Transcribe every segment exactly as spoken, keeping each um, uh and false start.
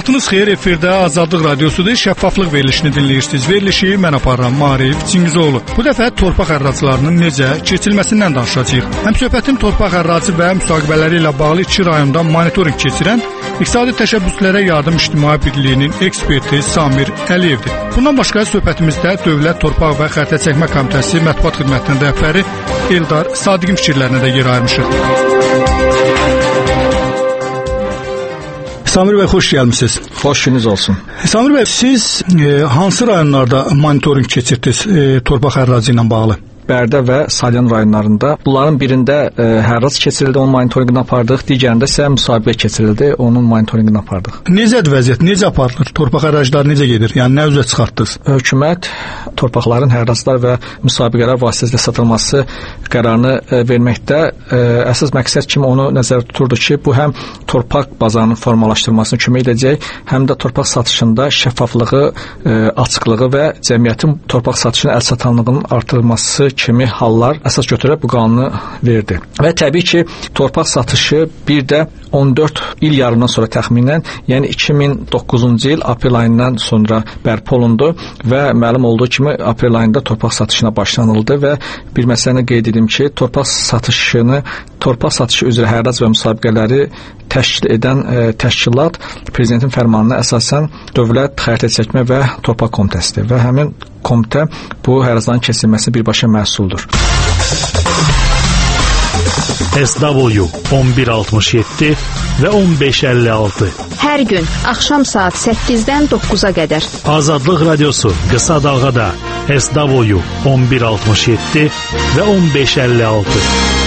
Vaxtınız xeyir, efirdə Azadlıq Radiosudur. Şəffaflıq verilişini dinləyirsiniz. Verilişi mən aparıram, Maarif Çingizoğlu. Bu dəfə torpaq ərazılarının necə keçirilməsindən danışacağıq. Həmsöhbətim torpaq ərazisi və müsahibələri ilə bağlı iki rayonda monitorinq keçirən İqtisadi Təşəbbüslərə Yardım İctimai Birliyinin eksperti Samir Əliyevdir. Bundan başqa söhbətimizdə Dövlət Torpaq və Xəritə Çəkmə Komitəsi Mətbuat Xidmətinin rəhbəri Eldar Sadiqin fikirlərinə də yer ayırmışıq. Samir bəy, xoş gəlmisiniz. Xoş gününüz olsun. Samir bəy, siz e, hansı rayonlarda monitorinq keçirdiniz e, torpaq ərazisi ilə bağlı? Bərdə və Salyan rayonlarında. Bunların birində e, hərras keçirildi, onun monitorinqini apardıq. Digərində isə müsahibə keçirildi, onun monitorinqini apardıq. Necədir vəziyyət? Necə aparılır? Torpaq əraziləri necə gedir? Yəni nə üzrə çıxartdınız? Hökumət torpaqların hərraslar və müsabiqələr vasitəsilə satılması qərarını e, verməkdə e, əsas məqsəd kimi onu nəzərdə tuturdu ki, bu həm torpaq bazarının formalaşdırılmasına kömək edəcək, həm də torpaq satışında şəffaflığı, e, açıqlığı və cəmiyyətin torpaq satışının əlçatanlığının artırılması kimi hallar əsas götürərək bu qanunu verdi. Və təbii ki, torpaq satışı bir də on dörd il yarımdan sonra təxminən, yəni iki min doqquzuncu il aprel ayından sonra bərpa olundu və məlum olduğu kimi aprel ayında torpaq satışına başlanıldı və bir məsələni qeyd edim ki, torpaq satışını, torpaq satışı üzrə hərras və müsabiqələri təşkil edən e, təşkilat prezidentin fərmanına əsasən Dövlət Xəritə Çəkmə və Torpaq Komitəsidir və həmin komitə bu hərrasların keçirilməsi birbaşa məsuldur. S W on bir altmış yeddi və on beş əlli altı. Hər gün axşam saat səkkizdən doqquza qədər. Azadlıq Radiosu qısa dalğada S W on bir altmış yeddi və on beş əlli altı.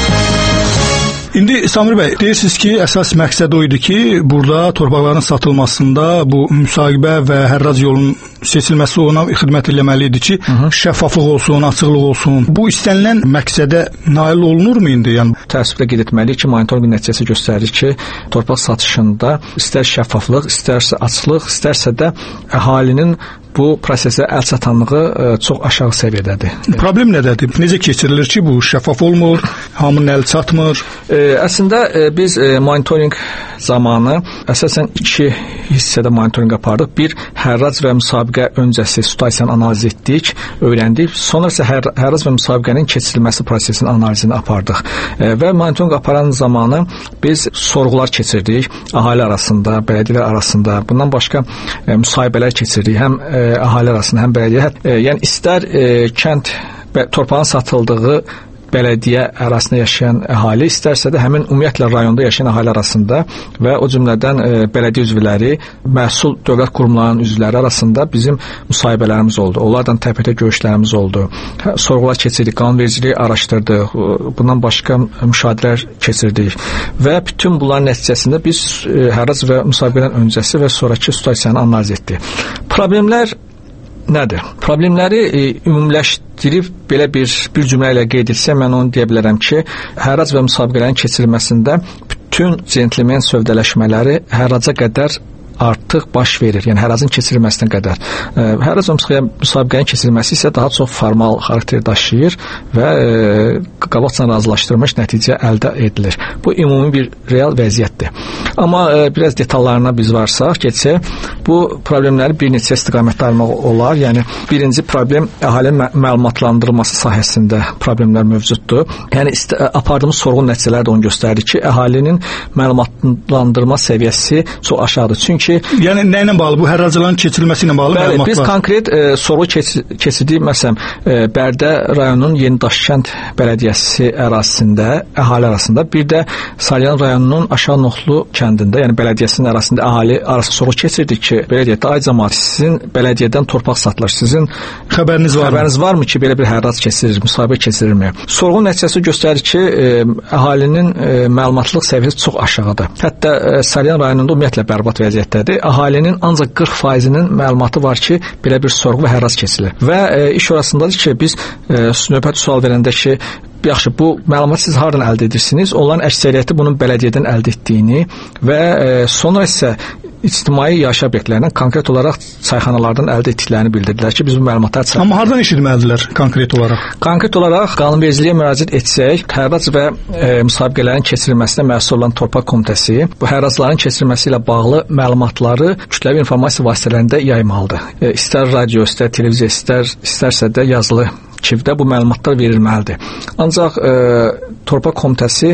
İndi Samir bəy, deyirsiniz ki, əsas məqsəd o idi ki, burada torpaqların satılmasında bu müsahibə və hərraz yolunun seçilməsi ona xidmət eləməli idi ki, hı -hı. şəffaflıq olsun, açıqlıq olsun. Bu istənilən məqsədə nail olunurmu indi? Yəni təəssüflə qeyd etməliyik ki, monitorinq nəticəsi göstərir ki, torpaq satışında istər şəffaflıq, istərsə açıqlıq, istərsə də əhalinin bu prosesə əlçatanlığı e, çox aşağı səviyyədədir. Problem nədədir? Necə keçirilir ki, bu şəffaf olmur, hamının əli çatmır? E, əslində e, biz e, monitorinq zamanı əsasən iki hissədə monitorinq apardıq. Bir, hərrac və müsabiqə öncəsi situasiyanı analiz etdik, öyrəndik. Sonra isə hər, hərrac və müsabiqənin keçirilməsi prosesinin analizini apardıq. E, və monitorinq aparan zamanı biz sorğular keçirdik, əhali arasında, bələdiyyələr arasında. Bundan başqa e, müsahibələr keçirdik. Həm e, əhali arasında, həm bələdiyyə, e, yəni istər e, kənd torpağın satıldığı bələdiyyə ərazisində yaşayan əhali, istərsə də həmin ümumiyyətlə rayonda yaşayan əhali arasında və o cümlədən e, bələdiyyə üzvləri, məsul dövlət qurumlarının üzvləri arasında bizim müsahibələrimiz oldu. Onlardan tə-bətə görüşlərimiz oldu. Sorğular keçirdik, qanunvericiliyi araşdırdıq, bundan başqa müşahidələr keçirdik və bütün bunların nəticəsində biz e, hərrac və müsahibədən öncəsi və sonrakı situasiyanı analiz etdik. Problemlər nədir? Problemləri e, ümumiləşdirib belə bir bir cümlə ilə qeyd etsəm, mən onu deyə bilərəm ki, hərrac və müsabiqələrin keçirilməsində bütün centlmen sövdələşmələri hərraca qədər artıq baş verir. Yəni hərracın keçirilməsinə qədər. Hərrac və müsabiqənin keçirilməsi isə daha çox formal xarakter daşıyır və e, qabaqcadan razılaşdırılmış nəticə əldə edilir. Bu ümumi bir real vəziyyətdir. Amma e, biraz detallarına biz varsaq, keçsək, bu problemləri bir neçə istiqamətdə ayırmaq olar. Yəni birinci problem əhalinin məlumatlandırılması sahəsində problemlər mövcuddur. Yəni apardığımız sorğu nəticələri də onu göstərir ki, əhalinin məlumatlandırma səviyyəsi çox aşağıdır. Çünki yəni nə ilə bağlı? Bu hərracların keçirilməsi ilə bağlı bəli, məlumat var. Biz konkret e, sorğu keçirdik. Məsələn, e, Bərdə rayonunun Yeni Daşkənd bələdiyyəsi ərazisində, əhali arasında, bir də Salyan rayonunun Aşağı Noxlu kəndində, yəni bələdiyyəsinin arasında əhali arasında sorğu keçirdik ki, belə deyək də, ay cəmaət, sizin bələdiyyədən torpaq satılır. Sizin xəbəriniz var xəbəriniz mı? varmı ki, belə bir hərrac keçirilir, müsahibə keçirilmir? Sorğu nəticəsi göstərir ki, e, əhalinin e, məlumatlıq səviyyəsi çox aşağıdır. Hətta e, Salyan rayonunda ümumiyyətlə bərbad vəziyyətdə əhalinin ancaq qırx faizinin məlumatı var ki, belə bir sorğu və hərrac keçilir. Və e, iş orasındadır ki, biz e, növbəti sual verəndə ki, yaxşı, bu məlumatı siz haradan əldə edirsiniz? Onların əksəriyyəti bunun bələdiyyədən əldə etdiyini və e, sonra isə ictimai yaşayış obyektlərindən konkret olaraq çayxanalardan əldə etdiklərini bildirdilər ki, biz bu məlumatları çatdırırıq. Amma hardan eşitməlidirlər konkret olaraq? Konkret olaraq qanunvericiliyə müraciət etsək, hərrac və e, müsabiqələrin keçirilməsinə məsul olan Torpaq Komitəsi bu hərracların keçirilməsi ilə bağlı məlumatları kütləvi informasiya vasitələrində yaymalıdır. E, istər radio, istər televiziya, istər istərsə də yazılı kivdə bu məlumatlar verilməlidir. Ancaq e, Torpaq Komitəsi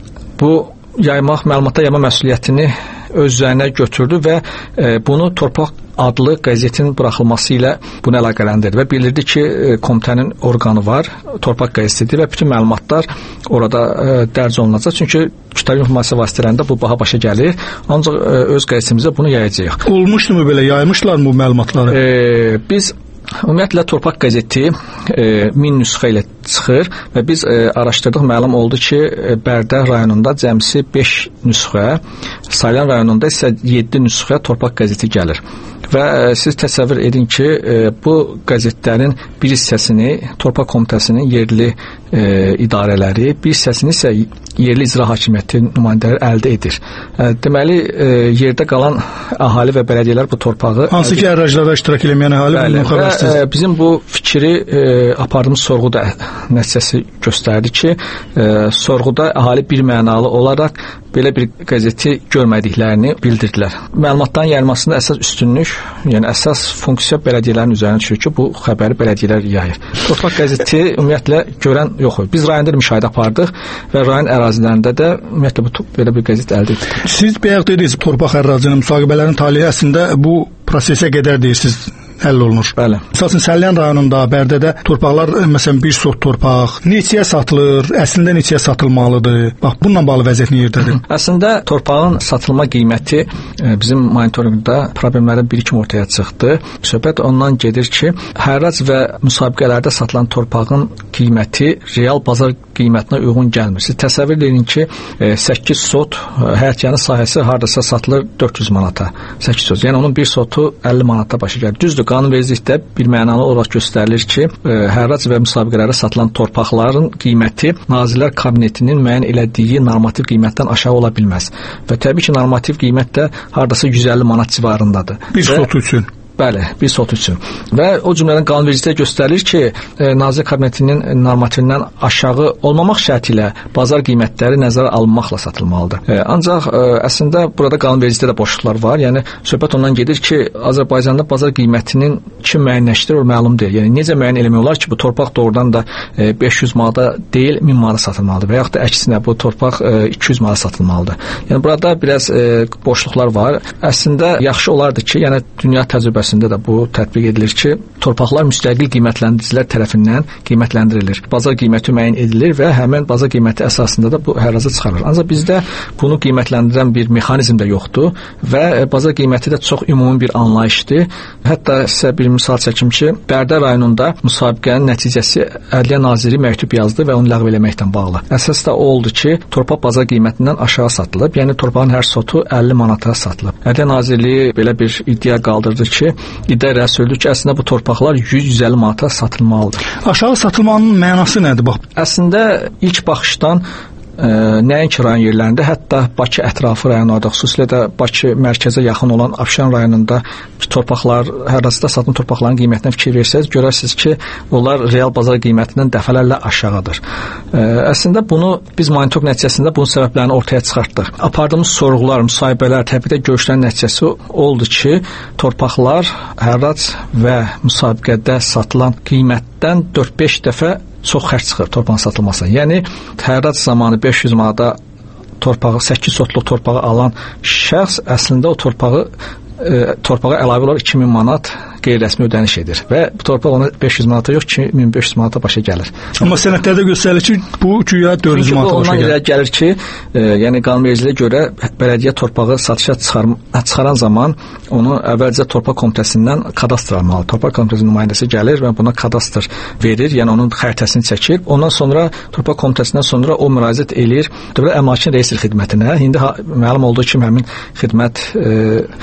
bu yaymaq, məlumatlar yayma məsuliyyətini öz üzərinə götürdü və e, bunu Torpaq adlı qəzetin buraxılması ilə bunu əlaqələndirdi və bildirdi ki, e, komitənin orqanı var, Torpaq qəzetidir və bütün məlumatlar orada e, dərc olunacaq. Çünki kütləvi informasiya vasitələrində bu baha başa gəlir. Ancaq e, öz qəzetimizdə bunu yayacağıq. Olmuşdumu belə, yaymışlar mı bu məlumatları? E, biz Ümumiyyətlə Torpaq qəzeti e, min nüsxə ilə çıxır və biz e, araşdırdıq, məlum oldu ki, e, Bərdə rayonunda cəmsi beş nüsxə, Salyan rayonunda isə yeddi nüsxə Torpaq qəzeti gəlir. Və e, siz təsəvvür edin ki, e, bu qəzetlərin bir hissəsini Torpaq Komitəsinin yerli e, idarələri, bir hissəsini isə yerli icra hakimiyyəti nümayəndələri əldə edir. E, deməli, e, yerdə qalan əhali və bələdiyyələr bu torpağı... Hansı ki, ərraclarda iştirak edilməyən əhali bunun xəbərsiz. Və bizim bu fikri e, apardığımız sorğuda nəticəsi göstərdi ki, e, sorğuda əhali bir mənalı olaraq belə bir qəzeti görmədiklərini bildirdilər. Məlumatların yayılmasında əsas üstünlük, yəni əsas funksiya bələdiyyələrin üzərinə düşür ki, bu xəbəri bələdiyyələr yayır. Torpaq qəzeti ümumiyyətlə görən yox. Biz rayonda müşahidə apardıq və rayon ərazilərində də ümumiyyətlə bu belə bir qəzet əldə etdik. Siz bayaq dediniz, torpaq ərazinin müsahibələrin talihi əslində bu prosesə qədər deyirsiniz, həll olunur. Bəli. Məsələn, Səlyan rayonunda, Bərdədə torpaqlar, məsələn, bir sot torpaq neçəyə satılır, əslində neçəyə satılmalıdır? Bax, bununla bağlı vəziyyət niyyətdədir? Əslində, torpağın satılma qiyməti bizim monitorinqdə problemlərdən biri kimi ortaya çıxdı. Söhbət ondan gedir ki, hərrac və müsabiqələrdə satılan torpağın qiyməti real bazar qiymətinə uyğun gəlmir. Siz təsəvvür edin ki, səkkiz sot həyətyanı sahəsi hardasa satılır dörd yüz manata. səkkiz sot. Yəni onun bir sotu əlli manata başa gəlir. Düzdür, qanunvericilikdə bir mənalı olaraq göstərilir ki, hərrac və müsabiqələrdə satılan torpaqların qiyməti Nazirlər Kabinetinin müəyyən elədiyi normativ qiymətdən aşağı ola bilməz. Və təbii ki, normativ qiymət də hardasa yüz əlli manat civarındadır. Bir və, sot üçün. Bəli, bir sot üçün. Və o cümlədən qanunvericilikdə göstərilir ki, e, Nazirlər Kabinetinin normativindən aşağı olmamaq şərti ilə bazar qiymətləri nəzərə alınmaqla satılmalıdır. E, ancaq e, əslində burada qanunvericilikdə də boşluqlar var. Yəni söhbət ondan gedir ki, Azərbaycanda bazar qiymətinin kim müəyyənləşdirir, o məlum deyil. Yəni necə müəyyən eləmək olar ki, bu torpaq doğrudan da e, beş yüz manata deyil, min manata satılmalıdır və yaxud da əksinə bu torpaq e, iki yüz manata satılmalıdır. Yəni burada biraz e, boşluqlar var. Əslində yaxşı olardı ki, yəni dünya təcrübəsi də bu tətbiq edilir ki, torpaqlar müstəqil qiymətləndiricilər tərəfindən qiymətləndirilir. Bazar qiyməti müəyyən edilir və həmin bazar qiyməti əsasında da bu hərraca çıxarılır. Ancaq bizdə bunu qiymətləndirən bir mexanizm də yoxdur və bazar qiyməti də çox ümumi bir anlayışdır. Hətta sizə bir misal çəkim ki, Bərdə rayonunda müsabiqənin nəticəsi Ədliyyə Naziri məktub yazdı və onu ləğv eləməklə bağlı. Əsas da o oldu ki, torpaq bazar qiymətindən aşağı satılıb, yəni torpağın hər sotu əlli manata satılıb. Ədliyyə Nazirliyi belə bir iddia qaldırdı ki, iddia irəli sürdü ki, əslində bu torpaqlar yüz yüz əlli manata satılmalıdır. Aşağı satılmanın mənası nədir? Bax, əslində ilk baxışdan Ə, nəinki rayon yerlərində, hətta Bakı ətrafı rayonlarda, xüsusilə də Bakı mərkəzə yaxın olan Abşeron rayonunda torpaqlar, hərracda satılan torpaqların qiymətinə fikir versəz, görərsiniz ki, onlar real bazar qiymətindən dəfələrlə aşağıdır. Ə, əslində bunu biz monitorinq nəticəsində bunun səbəblərini ortaya çıxartdıq. Apardığımız sorğular, müsahibələr, təbii də görüşlərin nəticəsi oldu ki, torpaqlar hərrac və müsabiqədə satılan qiymətdən dörd-beş dəfə çox xərc çıxır torpağın satılmasına. Yəni hərrac zamanı beş yüz manata torpağı, səkkiz sotluq torpağı alan şəxs əslində o torpağı e, torpağa əlavə olaraq iki min manat qeyri-rəsmi ödəniş edir və bu torpaq ona beş yüz manata yox, iki min beş yüz manata başa gəlir. Amma sənədlərdə göstərilir ki, bu güya dörd yüz manata başa gəlir. Ondan gəlir ki, e, yəni qanunvericiliyə görə bələdiyyə torpağı satışa çıxar, çıxaran zaman onu əvvəlcə Torpaq Komitəsindən kadastr almalı. Torpaq Komitəsinin nümayəndəsi gəlir və buna kadastr verir, yəni onun xəritəsini çəkir. Ondan sonra Torpaq Komitəsindən sonra o müraciət eləyir Dövlət Əmlakın Reyestri xidmətinə. İndi ha, məlum olduğu kimi həmin xidmət e,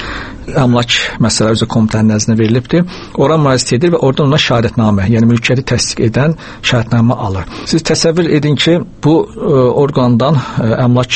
əmlak məsələləri üzrə komitənin nəzdinə verilibdir. Ora müraciət edir və oradan ona şəhadətnamə, yəni mülkiyyəti təsdiq edən şəhadətnamə alır. Siz təsəvvür edin ki, bu e, orqandan e, əmlak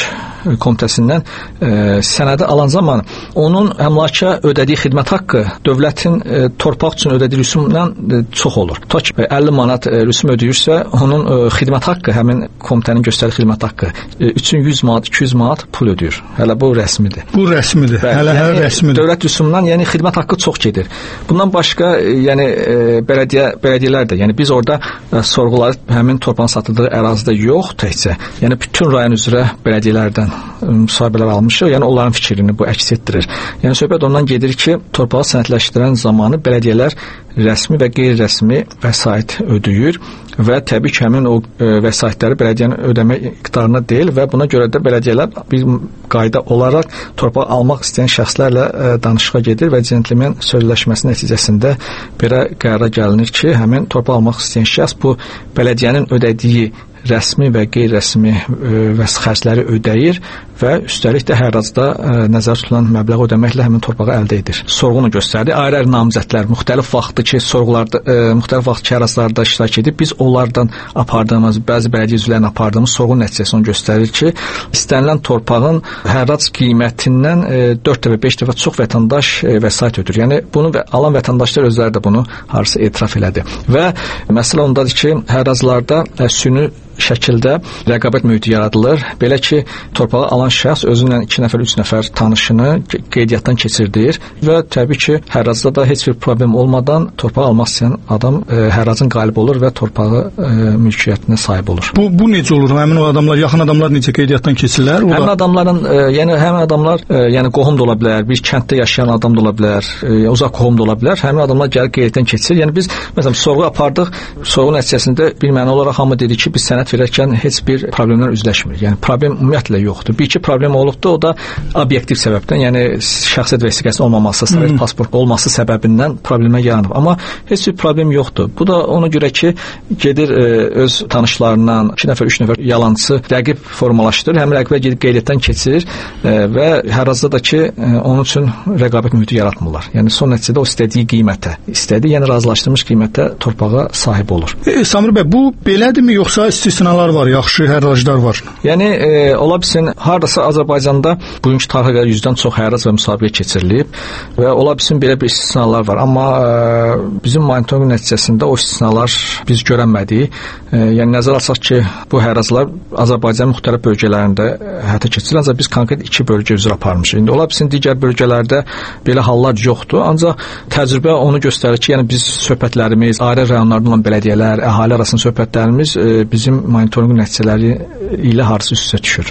Komitəsindən e, sənədi alan zaman onun əmlaka ödədiyi xidmət haqqı dövlətin e, torpaq üçün ödədiyi rüsumdan e, çox olur. Ta ki əlli manat e, rüsum ödəyirsə, onun e, xidmət haqqı, həmin komitənin göstərdiyi xidmət haqqı e, üçün yüz manat, iki yüz manat pul ödəyir. Hələ bu rəsmidir. Bu rəsmidir. Bəli, hələ yəni, hələ rəsmidir. Dövlət rüsumundan, yəni xidmət haqqı çox gedir. Bundan başqa e, yəni e, bələdiyyə bələdiyyələr də, yəni biz orada e, sorğuları həmin torpağın satıldığı ərazidə yox təkcə, yəni bütün rayon üzrə bələdiyyələrdən müsahibələr almışıq. Yəni onların fikrini bu əks etdirir. Yəni söhbət ondan gedir ki, torpağı sənədləşdirən zamanı bələdiyyələr rəsmi və qeyri-rəsmi vəsait ödəyir və təbii ki, həmin o e, vəsaitləri bələdiyyənin ödəmə iqtidarına deyil və buna görə də bələdiyyələr bir qayda olaraq torpaq almaq istəyən şəxslərlə e, danışığa gedir və centlmen sözləşməsi nəticəsində belə qərara gəlinir ki, həmin torpaq almaq istəyən şəxs bu bələdiyyənin ödədiyi rəsmi və qeyri-rəsmi vəs xərcləri ödəyir və üstəlik də hər azda nəzərdə tutulan məbləğ ödəməklə həmin torpağı əldə edir. Sorğunu göstərdi. Ayrı-ayrı namizədlər müxtəlif vaxtda ki, sorğularda e, müxtəlif vaxt ərazilərdə iştirak edib, biz onlardan apardığımız, bəzi bələdiyyə üzvlərinin apardığımız sorğu nəticəsi onu göstərir ki, istənilən torpağın hərrac qiymətindən e, dörd dəfə, beş dəfə çox vətəndaş e, vəsait ödür. Yəni bunu və alan vətəndaşlar özləri də bunu harasa etiraf elədi. Və məsələ ondadır ki, hərrazlarda e, süni şəkildə rəqabət mühiti yaradılır. Belə ki, torpağı alan şəxs özünlə iki nəfər, üç nəfər tanışını qeydiyyatdan keçirdir və təbii ki, hərrazda da heç bir problem olmadan torpağı almaq istəyən adam e, hərrazın qalib olur və torpağı e, mülkiyyətinə sahib olur. Bu, bu necə olur? Həmin o adamlar, yaxın adamlar necə qeydiyyatdan keçirlər? O həmin da... adamların, e, yəni həmin adamlar, e, yəni qohum da ola bilər, bir kənddə yaşayan adam da ola bilər, e, uzaq qohum da ola bilər. Həmin adamlar gəlib qeydiyyatdan keçir. Yəni biz məsələn sorğu apardıq. Sorğu nəticəsində bir məna olaraq hamı dedi ki, biz sənəd verərkən heç bir problemlər üzləşmirik. Yəni problem ümumiyyətlə yoxdur. Bir iki problem olubdu, o da obyektiv səbəbdən, yəni şəxsiyyət vəsiqəsinin olmaması, sovet pasport olması səbəbindən problemlər yaranıb. Amma heç bir problem yoxdur. Bu da ona görə ki, gedir e, öz tanışlarından iki nəfər, üç nəfər yalançı rəqib formalaşdırır. Həmin rəqibə gedib qeydiyyatdan keçirir e, və hər azda da ki, e, onun üçün rəqabət mühiti yaratmırlar. Yəni son nəticədə o istədiyi qiymətə, istədiyi, yəni razılaşdırılmış qiymətə torpağa sahib olur. E, Samir bəy, bu belədirmi yoxsa istisnalar var, yaxşı hərraclar var? Yəni e, ola bilsin hardasa Azərbaycanda bugünkü tarixə qədər yüzdən çox hərrac və müsabiqə keçirilib və ola bilsin belə bir istisnalar var. Amma e, bizim monitorinq nəticəsində o istisnalar biz görənmədik. E, yəni nəzərə alsaq ki, bu hərraclar Azərbaycanın müxtəlif bölgələrində həyata keçirilir, ancaq biz konkret iki bölgə üzrə aparmışıq. İndi ola bilsin digər bölgələrdə belə hallar yoxdur, ancaq təcrübə onu göstərir ki, yəni biz söhbətlərimiz, ayrı rayonlardan olan bələdiyyələr, əhali arasında söhbətlərimiz e, bizim monitorinq nəticələri ilə harsı üst-üstə düşür.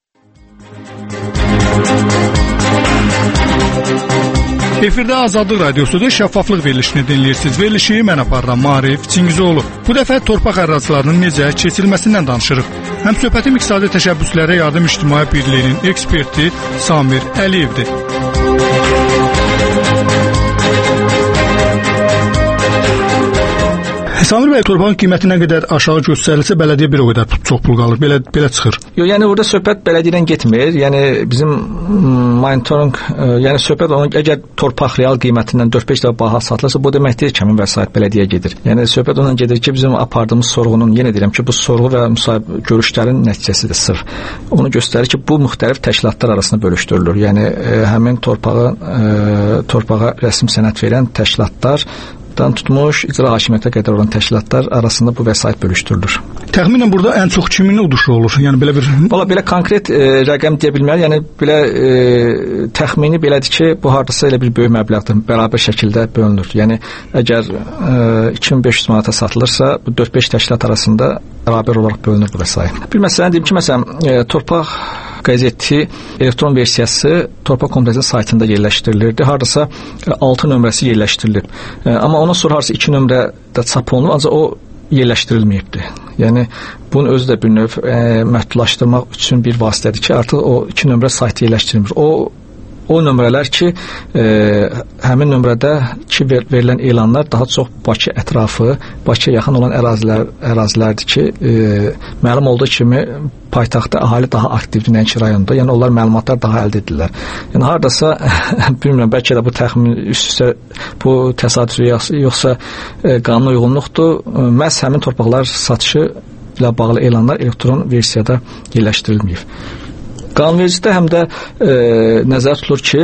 Efirdə Azadlıq Radiosudur, şəffaflıq verilişini dinləyirsiniz. Verilişi mən aparıram, Maarif Çingizoğlu. Bu dəfə torpaq ərazilərinin necə keçirilməsindən danışırıq. Həm söhbətim iqtisadi təşəbbüslərə yardım ictimai birliyinin eksperti Samir Əliyevdir. Samir bəy, torpağın qiyməti nə qədər aşağı göstərilsə, bələdiyyə bir o qədər çox pul qalır. Belə belə çıxır. Yox, yəni orada söhbət bələdiyyədən getmir. Yəni bizim monitorinq, yəni söhbət onun əgər torpaq real qiymətindən dörd beş dəfə baha satılırsa, bu demək deyil ki, həmin vəsait bələdiyyəyə gedir. Yəni söhbət ondan gedir ki, bizim apardığımız sorğunun, yenə deyirəm ki, bu sorğu və müsahibə görüşlərin nəticəsidir sırf. Onu göstərir ki, bu müxtəlif təşkilatlar arasında bölüşdürülür. Yəni e, həmin torpağı e, torpağa rəsmi sənəd verən təşkilatlar dan tutmuş icra hakimiyyətə qədər olan təşkilatlar arasında bu vəsait bölüşdürülür. Təxminən burada ən çox kimin uduşu olur? Yəni belə bir Valla belə konkret e, rəqəm deyə bilmərəm. Yəni belə e, təxmini belədir ki, bu hardasa elə bir böyük məbləğdə bərabər şəkildə bölünür. Yəni əgər e, iki min beş yüz manata satılırsa, bu dörd beş təşkilat arasında bərabər olaraq bölünür bu vəsait. Bir məsələn deyim ki, məsələn, e, torpaq qəzeti elektron versiyası Torpaq Komitəsinin saytında yerləşdirilirdi. Hardasa altı nömrəsi yerləşdirilib. E, amma ondan sonra harasa iki nömrədə çap olunub, ancaq o yerləşdirilməyibdi. Yəni bunun özü də bir növ e, məhdudlaşdırmaq üçün bir vasitədir ki, artıq o iki nömrə saytı yerləşdirilmir. O O nömrələr ki, e, həmin nömrədə ki ver, verilən elanlar daha çox Bakı ətrafı, Bakıya yaxın olan ərazilər, ərazilərdir ki, e, məlum olduğu kimi paytaxtda əhali daha aktivdir, nəinki rayonda. Yəni onlar məlumatlar daha əldə edirlər. Yəni hardasa bilmirəm, bəlkə də bu təxmin üst-üstə bu təsadüfi yoxsa e, qanuna uyğunluqdur. E, məhz həmin torpaqlar satışı ilə bağlı elanlar elektron versiyada yerləşdirilməyib. Qanunvericilikdə həm də e, nəzərdə tutulur ki,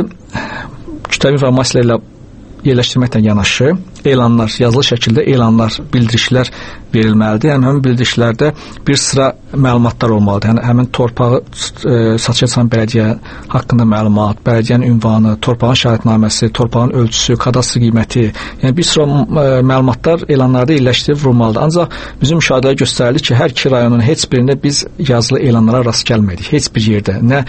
kütləvi informasiya ilə yerləşdirməklə yanaşı elanlar, yazılı şəkildə elanlar, bildirişlər verilməlidir. Yəni həmin bildirişlərdə bir sıra məlumatlar olmalıdır. Yəni həmin torpağı e, satışa çıxan bələdiyyə haqqında məlumat, bələdiyyənin ünvanı, torpağın şahidnaməsi, torpağın ölçüsü, kadastr qiyməti, yəni bir sıra e, məlumatlar elanlarda yerləşdirib vurulmalıdır. Ancaq bizim müşahidələr göstərilir ki, hər iki rayonun heç birində biz yazılı elanlara rast gəlmədik. Heç bir yerdə nə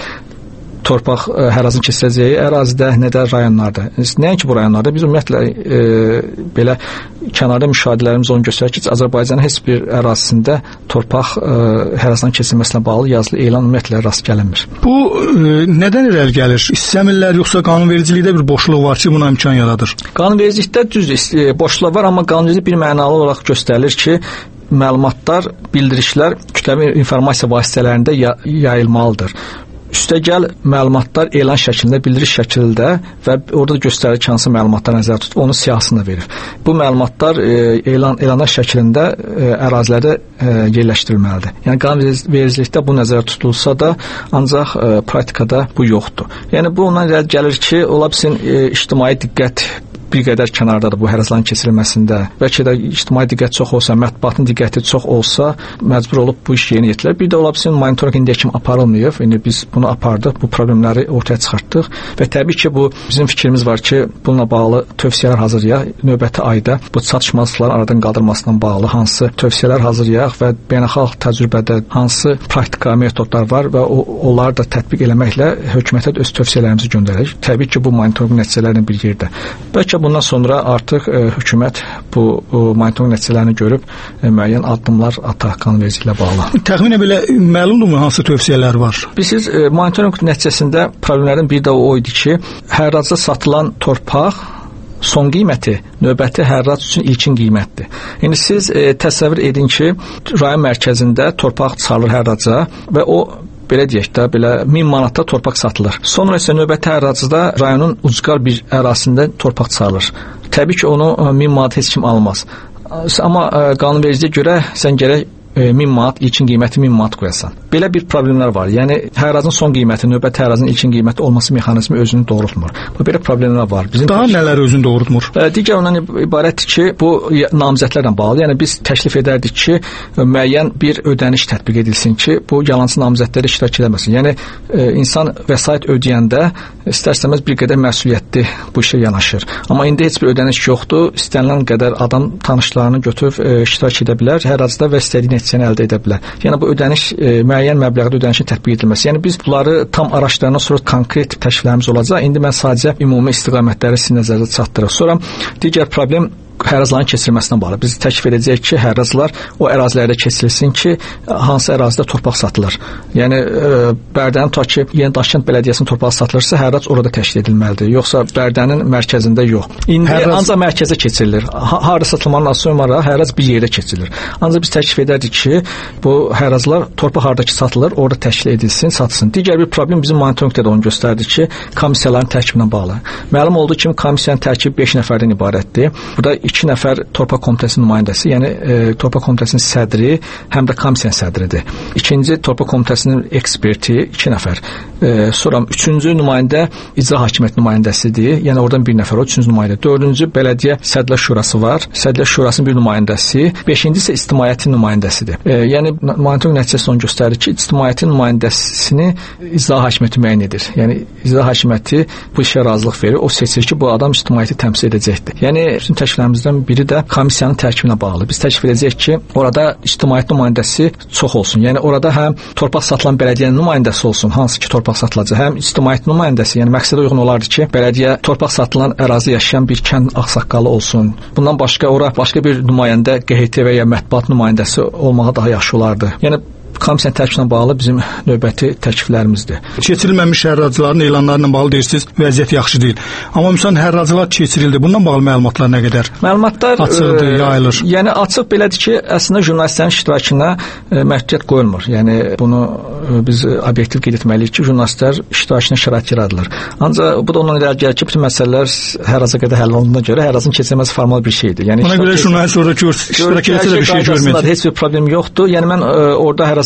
torpaq ə, hərazın keçiriləcəyi ərazidə, nə də rayonlarda. Nəinki bu rayonlarda biz ümumiyyətlə e, belə kənarda müşahidələrimiz onu göstərir ki, Azərbaycanın heç bir ərazisində torpaq ə, hərazdan keçirilməsinə bağlı yazılı elan ümumiyyətlə rast gəlinmir. Bu ə, nədən irəli gəlir? İstəmirlər yoxsa qanunvericilikdə bir boşluq var ki, buna imkan yaradır? Qanunvericilikdə düz e, boşluq var, amma qanunvericilik bir mənalı olaraq göstərilir ki, məlumatlar, bildirişlər kütləvi informasiya vasitələrində yayılmalıdır. Üstəgəl məlumatlar elan şəklində, bildiriş şəklində və orada göstərir ki, hansı məlumatlar nəzərdə tutub, onun siyahısını verir. Bu məlumatlar e, elan elanlar şəklində e, ərazilərdə e, yerləşdirilməlidir. Yəni qanunvericilikdə bu nəzərdə tutulsa da, ancaq e, praktikada bu yoxdur. Yəni bu ondan irəli gəlir ki, ola bilsin e, ictimai diqqət bir qədər kənardadır bu hərazların keçirilməsində. Bəlkə də ictimai diqqət çox olsa, mətbuatın diqqəti çox olsa, məcbur olub bu iş yerinə yetirir. Bir də ola bilsin monitorinq indiyə kimi aparılmayıb. İndi biz bunu apardıq, bu problemləri ortaya çıxartdıq və təbii ki, bu bizim fikrimiz var ki, bununla bağlı tövsiyələr hazırlayaq. Növbəti ayda bu çatışmazlıqların aradan qaldırılmasına bağlı hansı tövsiyələr hazırlayaq və beynəlxalq təcrübədə hansı praktika metodlar var və o, onları da tətbiq eləməklə hökumətə öz tövsiyələrimizi göndərək. Təbii ki, bu monitorinq nəticələrinin bir yerdə. Bəlkə bundan sonra artıq e, hökumət bu monitorinq nəticələrini görüb e, müəyyən addımlar atar qanunvericiliklə bağlı. Təxminən belə məlumdurmu hansı tövsiyələr var? Bilirsiniz, e, monitorinq nəticəsində problemlərin biri də o idi ki, hərracda satılan torpaq son qiyməti növbəti hərrac üçün ilkin qiymətdir. İndi siz e, təsəvvür edin ki, rayon mərkəzində torpaq çıxarılır hərraca və o belə deyək də, belə min manatda torpaq satılır. Sonra isə növbəti hərracda rayonun ucqar bir ərazisində torpaq çıxarılır. Təbii ki, onu min manat heç kim almaz. Amma qanunvericiliyə görə sən gərək min manat, ilkin qiyməti min manat qoyasan. Belə bir problemlər var. Yəni hərrazın son qiyməti, növbəti hərrazın ilkin qiyməti olması mexanizmi özünü doğrultmur. Bu belə problemlər var. Bizim daha nələr özünü doğrultmur? Digər ondan ibarətdir ki, bu namizədlərlə bağlı. Yəni biz təklif edərdik ki, müəyyən bir ödəniş tətbiq edilsin ki, bu yalançı namizədlər iştirak etməsin. Yəni insan vəsait ödəyəndə istər-istəməz bir qədər məsuliyyətli bu işə yanaşır. Amma indi heç bir ödəniş yoxdur. İstənilən qədər adam tanışlarını götürüb iştirak edə bilər, hərrazda və istədiyi nəticəni əldə edə bilər. Yəni bu ödəniş e, müəyyən məbləğdə ödənişin tətbiq edilməsi. Yəni biz bunları tam araşdırandan sonra konkret təkliflərimiz olacaq. İndi mən sadəcə ümumi istiqamətləri sizin nəzərinizə çatdırırıq. Sonra digər problem hərrazların keçirilməsinə bağlı. Biz təklif edəcəyik ki, hərrazlar o ərazilərdə keçirilsin ki, hansı ərazidə torpaq satılır. Yəni e, Bərdənin ta ki, Yeni Daşkənd Bələdiyyəsinin torpağı satılırsa, hərraz orada təşkil edilməlidir. Yoxsa Bərdənin mərkəzində yox. İndi hərraz... ancaq mərkəzə keçirilir. Ha harda satılmanın sonra hərraz bir yerdə keçirilir. Ancaq biz təklif edərdik ki, bu hərrazlar torpaq hardakı satılır, orada təşkil edilsin, satılsın. Digər bir problem bizim monitorinqdə də onu göstərdi ki, komissiyaların tərkibinə bağlı. Məlum olduğu kimi komissiyanın tərkibi beş nəfərdən ibarətdir. Burada iki nəfər torpaq komitəsinin nümayəndəsi, yəni e, torpaq komitəsinin sədri, həm də komissiyanın sədridir. İkinci torpaq komitəsinin eksperti iki nəfər. E, sonra üçüncü nümayəndə icra hakimiyyəti nümayəndəsidir. Yəni oradan bir nəfər o, üçüncü nümayəndə. Dördüncü bələdiyyə sədrlər şurası var. Sədrlər şurasının bir nümayəndəsi. Beşinci isə ictimaiyyətin nümayəndəsidir. E, yəni monitorinq nəticəsi onu göstərir ki, ictimaiyyətin nümayəndəsini icra hakimiyyəti müəyyən edir. Yəni icra hakimiyyəti bu işə razılıq verir. O seçir ki, bu adam ictimaiyyəti təmsil edəcəkdir. Yəni bizim təkliflərimizdən biri də komissiyanın tərkibinə bağlı. Biz təklif edəcəyik ki, orada ictimaiyyət nümayəndəsi çox olsun. Yəni orada həm torpaq satılan bələdiyyənin nümayəndəsi olsun, hansı ki torpaq satılacaq, həm ictimaiyyət nümayəndəsi, yəni məqsədə uyğun olardı ki, bələdiyyə torpaq satılan ərazidə yaşayan bir kənd ağsaqqalı olsun. Bundan başqa ora başqa bir nümayəndə, Q H T və ya mətbuat nümayəndəsi olmağa daha yaxşı olardı. Yəni komissiyanın tərkibinə bağlı bizim növbəti təkliflərimizdir. Keçirilməmiş hərracıların elanları ilə bağlı deyirsiniz, vəziyyət yaxşı deyil. Amma məsələn hərracılar keçirildi. Bundan bağlı məlumatlar nə qədər? Məlumatlar açıqdır, e, yayılır. Yəni açıq belədir ki, əslində jurnalistlərin iştirakına e, məhdudiyyət qoyulmur. Yəni bunu e, biz obyektiv qeyd etməliyik ki, jurnalistlər iştirakına şərait yaradılır. Ancaq bu da ondan irəli gəlir ki, bütün məsələlər hərraca qədər həll olunduğuna görə hərracın keçirilməsi formal bir şeydir. Yəni ona görə jurnalist orada iştirak etsə də bir şey görməyəcək. Heç bir problem yoxdur. Yəni mən e, orada hərrac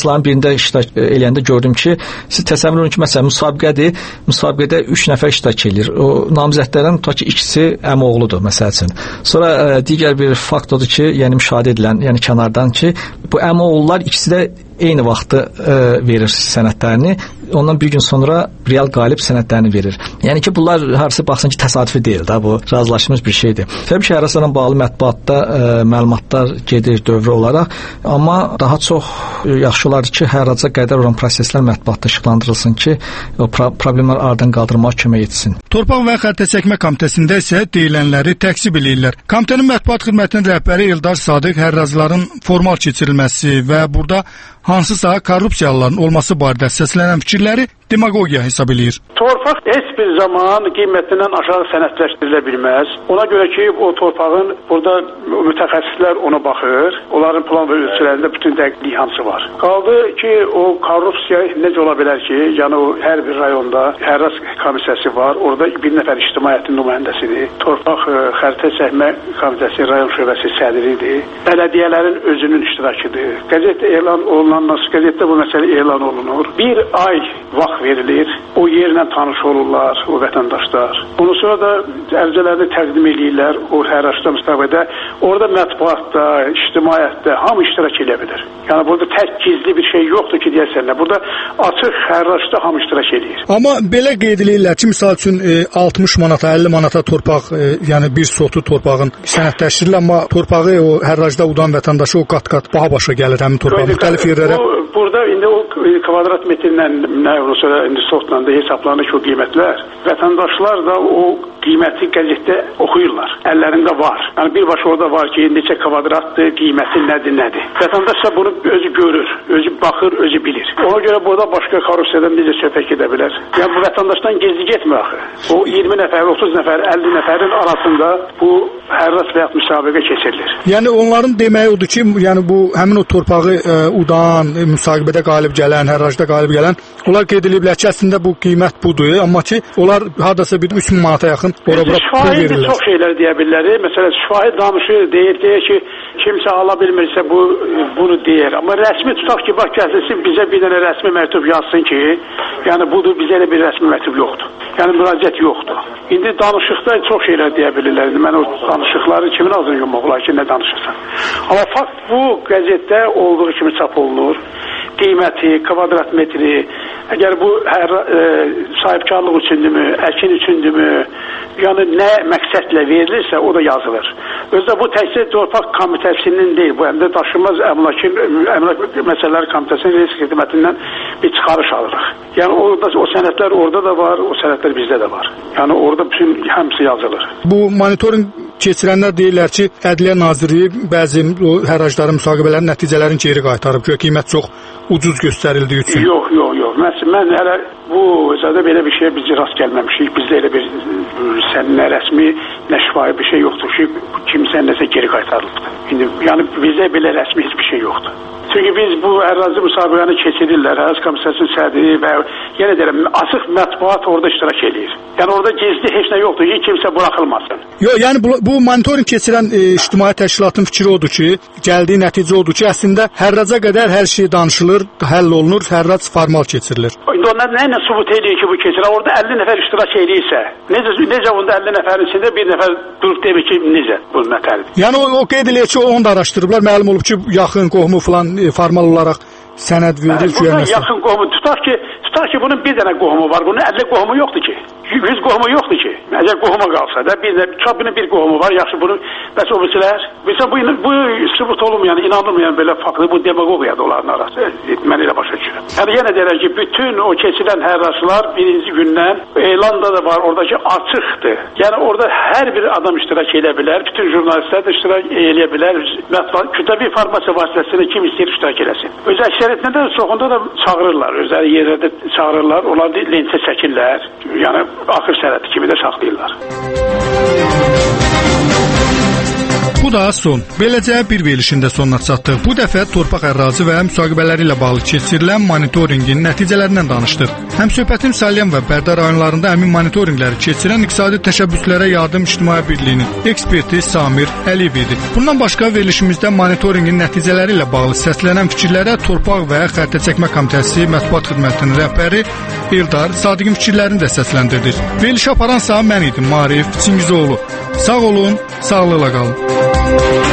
hərraçların birində iştirak eləyəndə gördüm ki, siz təsəvvür edin ki, məsələn, müsabiqədir. Müsabiqədə üç nəfər iştirak edir. O namizədlərdən tutaq ki, ikisi əmioğludur məsəl üçün. Sonra ə, digər bir fakt odur ki, yəni müşahidə edilən, yəni kənardan ki, bu əmioğullar ikisi də eyni vaxtda ə, verir sənədlərini. Ondan bir gün sonra real qalib sənədlərini verir. Yəni ki, bunlar harısı baxsın ki, təsadüfi deyil də, bu razılaşmış bir şeydir. Təbii ki, hərraclarla bağlı mətbuatda ə, məlumatlar gedir dövrə olaraq, amma daha çox ə, yaxşı olardı ki, hərraca qədər olan proseslər mətbuatda işıqlandırılsın ki, o pro problemlər aradan qaldırmağa kömək etsin. Torpaq və Xəritə çəkmə komitəsində isə deyilənləri təksib eləyirlər. Komitənin mətbuat xidmətinin rəhbəri Eldar Sadiq hərracların formal keçirilməsi və burada hansısa korrupsiyaların olması barədə səslənən fikirləri demagogiya hesab eləyir. Torpaq heç bir zaman qiymətindən aşağı sənədləşdirilə bilməz. Ona görə ki, o torpağın burada mütəxəssislər ona baxır. Onların plan və ölçülərində bütün dəqiqlik hamısı var. Qaldı ki, o korrupsiya necə ola bilər ki, yəni o hər bir rayonda hərrac komissiyası var. Orada bir nəfər ictimaiyyətin nümayəndəsidir. Torpaq Xəritə çəkmə komitəsi rayon şöbəsi sədridir. Bələdiyyələrin özünün iştirakıdır. Qəzet elan olunandan sonra qəzetdə bu məsələ elan olunur. Bir ay vaxt verilir. O yerlə tanış olurlar o vətəndaşlar. Ondan sonra da ərizələrini təqdim edirlər o hərraçda müsabiqədə. Orada mətbuatda, ictimaiyyətdə hamı iştirak edə bilir. Yəni burada tək gizli bir şey yoxdur ki, deyəsən. Burada açıq hərraçda hamı iştirak edir. Amma belə qeyd edirlər ki, misal üçün altmış manata, əlli manata torpaq, yəni bir sotu torpağın sənədləşdirilir, amma torpağı o hərracda udan vətəndaşı o qat-qat baha başa gəlir həmin torpaq müxtəlif yerlərə. Burada indi o kvadrat metrlə nə olursa indi sotla da hesablanır ki, o qiymətlər. Vətəndaşlar da o qiyməti qəzetdə oxuyurlar. Əllərində var. Yəni birbaşa orada var ki, neçə kvadratdır, qiyməti nədir, nədir. Vətəndaş da bunu özü görür, özü baxır, özü bilir. Ona görə burada başqa korrupsiyadan necə söhbət gedə bilər? Yəni bu vətəndaşdan gizli getmir axı. O iyirmi nəfər, otuz nəfər, əlli nəfərin arasında bu hərrac və ya müsabiqə keçirilir. Yəni onların deməyi odur ki, yəni bu həmin o torpağı ə, udan, ə, müsabiqədə qalib gələn, hərracda qalib gələn, onlar qeyd ediblər ki, əslində bu qiymət budur, amma ki, onlar hardasa bir üç min manata yaxın ora-bura pul verirlər. Çox şeylər deyə bilər. Məsələn, şahid danışır, deyir, deyir ki, kimsə ala bilmirsə bu bunu deyir. Amma rəsmi tutaq ki, bax gəlsin bizə bir dənə rəsmi məktub yazsın ki, yəni budur, bizə elə bir rəsmi məktub yoxdur. Yəni müraciət yoxdur. İndi danışıqda çox şeylər deyə bilirlər. Mən o danışıqları kimin ağzını yumaq olar ki, nə danışırsan. Amma fakt bu qəzetdə olduğu kimi çap olunur. Qiyməti, kvadrat metri, əgər bu hər e, sahibkarlıq üçündürmü, əkin üçündürmü, yəni nə məqsədlə verilirsə o da yazılır. Özdə bu təkcə torpaq komitəsinin deyil, bu həm də daşınmaz əmlakın əmlak məsələləri komitəsinin risk xidmətindən bir çıxarış alırıq. Yəni orada o sənədlər orada da var, o sənədlər bizdə də var. Yəni orada bütün hamısı yazılır. Bu monitorinq keçirənlər deyirlər ki, Ədliyyə Nazirliyi bəzi o hərracların müsahibələrin nəticələrini geri qaytarıb ki, qiymət çox ucuz göstərildiyi üçün. Yox, yox, yox. Mən, mən hələ bu zadə belə bir şey biz rast gəlməmişik. Bizdə elə bir sən nə rəsmi, nə şifahi bir şey yoxdur ki, kimsə nəsə geri qaytarılıbdır. İndi yəni bizdə belə rəsmi heç bir şey yoxdur. Çünki biz bu ərazi müsabiqəni keçirirlər, hərrac komissiyasının sədri və yenə deyirəm, açıq mətbuat orada iştirak edir. Yəni orada gizli heç nə yoxdur ki, kimsə buraxılmasın. Yox, yəni bu, bu monitorinq keçirən e, ictimai təşkilatın fikri odur ki, gəldiyi nəticə odur ki, əslində hərraca qədər hər şey danışılır, həll olunur, hərrac formal keçirilir. İndi onlar nə ilə sübut edir ki, bu keçir? Orada əlli nəfər iştirak edirsə, necə necə onda əlli nəfərin içində bir nəfər durub demir ki, necə bu nətərdir? Yəni o, o qeyd eləyir ki, onu da araşdırıblar, məlum olub ki, yaxın qohumu falan e, formal olaraq sənəd verir ki, yəni yaxın qohumu tutaq ki, tutaq ki, bunun bir dənə qohumu var, bunun əlli qohumu yoxdur ki. yüz qohumu yoxdur ki. Əgər qohuma qalsa da bir də çapının bir qohumu var, yaxşı bunun bəs o birisilər. Bilsən bu bu sübut olunmayan, inanılmayan belə faktlı bu demagogiyadır onların arası. Mən elə başa düşürəm. Yəni yenə deyirəm ki, bütün o keçirilən hərraçlar birinci gündən elanda da var, oradakı açıqdır. Yəni orada hər bir adam iştirak edə bilər, bütün jurnalistlər də iştirak edə bilər. Kütləvi informasiya vasitəsilə kim istəyir iştirak eləsin. Öz əksəriyyətində də çoxunda da çağırırlar, özləri yerlərdə çağırırlar, onlar lentə çəkirlər. Yəni axır sənədi kimi də saxlayırlar. Bu da son. Beləcə bir verilişin də sonuna çatdıq. Bu dəfə torpaq ərazi və müsahibələri ilə bağlı keçirilən monitorinqin nəticələrindən danışdıq. Həmsöhbətim Salyan və Bərdə rayonlarında həmin monitorinqləri keçirən İqtisadi Təşəbbüslərə Yardım İctimai Birliyinin eksperti Samir Əliyev idi. Bundan başqa verilişimizdə monitorinqin nəticələri ilə bağlı səslənən fikirlərə Torpaq və Xəritə Çəkmə Komitəsi Mətbuat Xidmətinin rəhbəri Eldar Sadiqin fikirlərini də səsləndirdik. Verilişi aparansa mən idim, Maarif Çingizoğlu. Sağ olun, sağlıqla qalın.